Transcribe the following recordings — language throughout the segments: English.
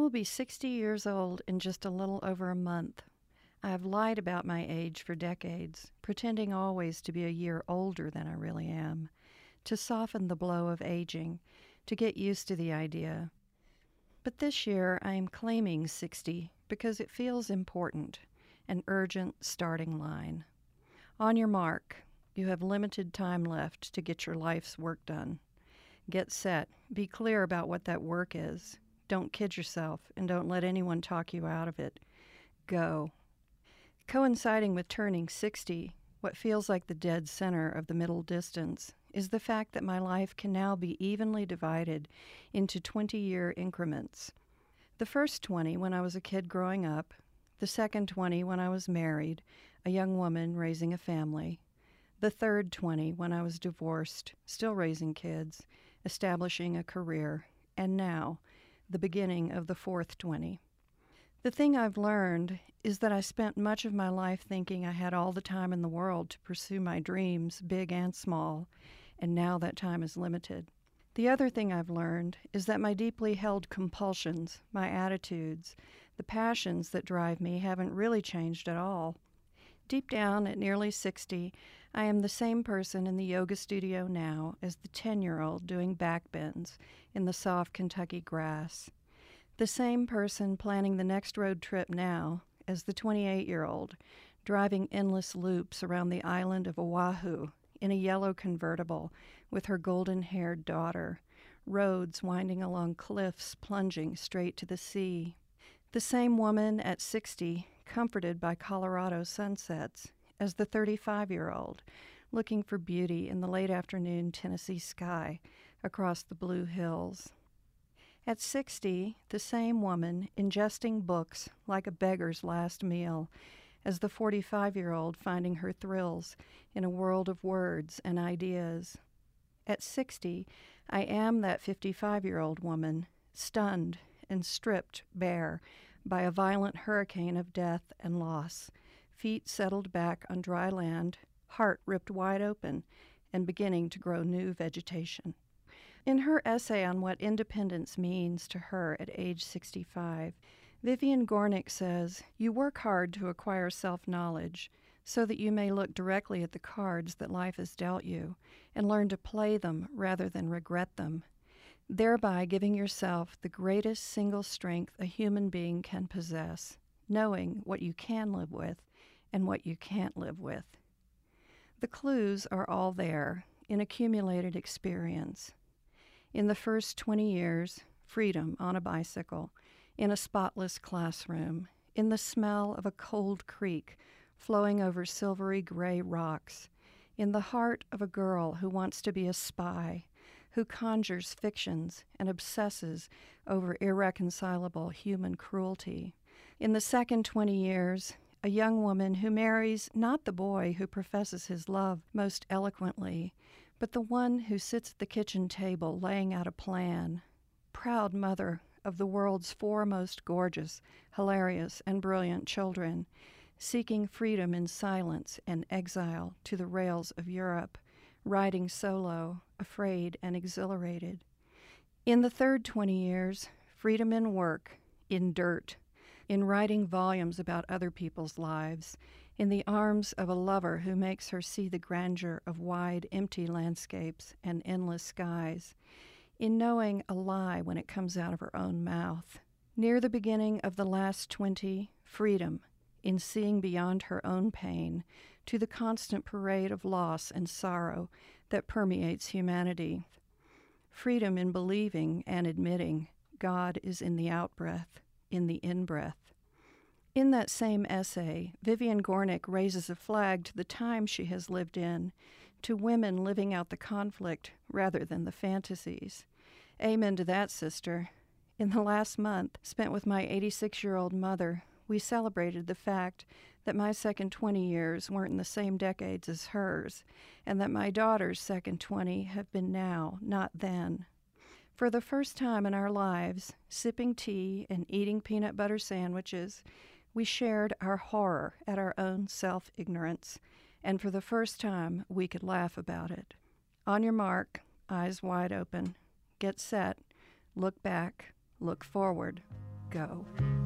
will be 60 years old in just a little over a month. I have lied about my age for decades, pretending always to be a year older than I really am, to soften the blow of aging, to get used to the idea. But this year I am claiming 60 because it feels important, an urgent starting line. On your mark, you have limited time left to get your life's work done. Get set. Be clear about what that work is. Don't kid yourself, and don't let anyone talk you out of it. Go. Coinciding with turning 60, what feels like the dead center of the middle distance is the fact that my life can now be evenly divided into 20-year increments. The first 20 when I was a kid growing up, the second 20 when I was married, a young woman raising a family, the third 20 when I was divorced, still raising kids, establishing a career, and now, the beginning of the fourth 20. The thing I've learned is that I spent much of my life thinking I had all the time in the world to pursue my dreams, big and small, and now that time is limited. The other thing I've learned is that my deeply held compulsions, my attitudes, the passions that drive me haven't really changed at all. Deep down, at nearly 60, I am the same person in the yoga studio now as the 10-year-old doing back bends in the soft Kentucky grass. The same person planning the next road trip now as the 28-year-old driving endless loops around the island of Oahu in a yellow convertible with her golden-haired daughter, roads winding along cliffs plunging straight to the sea. The same woman at 60, comforted by Colorado sunsets, as the 35-year-old, looking for beauty in the late afternoon Tennessee sky across the blue hills. At 60, the same woman ingesting books like a beggar's last meal, as the 45-year-old finding her thrills in a world of words and ideas. At 60, I am that 55-year-old woman, stunned and stripped bare by a violent hurricane of death and loss, feet settled back on dry land, heart ripped wide open, and beginning to grow new vegetation. In her essay on what independence means to her at age 65, Vivian Gornick says, "You work hard to acquire self-knowledge so that you may look directly at the cards that life has dealt you and learn to play them rather than regret them, thereby giving yourself the greatest single strength a human being can possess, knowing what you can live with and what you can't live with." The clues are all there in accumulated experience. In the first 20 years, freedom on a bicycle, in a spotless classroom, in the smell of a cold creek flowing over silvery gray rocks, in the heart of a girl who wants to be a spy, who conjures fictions and obsesses over irreconcilable human cruelty. In the second 20 years, a young woman who marries not the boy who professes his love most eloquently, but the one who sits at the kitchen table laying out a plan, proud mother of the world's four most gorgeous, hilarious, and brilliant children, seeking freedom in silence and exile to the rails of Europe, riding solo, afraid and exhilarated. In the third 20 years, freedom in work, in dirt, in writing volumes about other people's lives, in the arms of a lover who makes her see the grandeur of wide, empty landscapes and endless skies, in knowing a lie when it comes out of her own mouth. Near the beginning of the last 20, freedom, in seeing beyond her own pain to the constant parade of loss and sorrow that permeates humanity. Freedom in believing and admitting God is in the out-breath, in the in-breath. In that same essay, Vivian Gornick raises a flag to the time she has lived in, to women living out the conflict rather than the fantasies. Amen to that, sister. In the last month spent with my 86-year-old mother, we celebrated the fact that my second 20 years weren't in the same decades as hers, and that my daughter's second 20 have been now, not then. For the first time in our lives, sipping tea and eating peanut butter sandwiches, we shared our horror at our own self-ignorance, and for the first time, we could laugh about it. On your mark, eyes wide open, get set, look back, look forward. Go.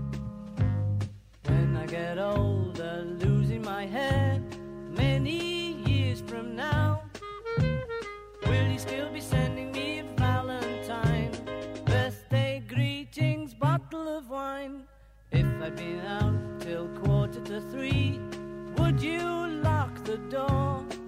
When I get older, losing my head, many years from now, will you still be sending me a Valentine, birthday greetings, bottle of wine? If I'd been out till 2:45, would you lock the door?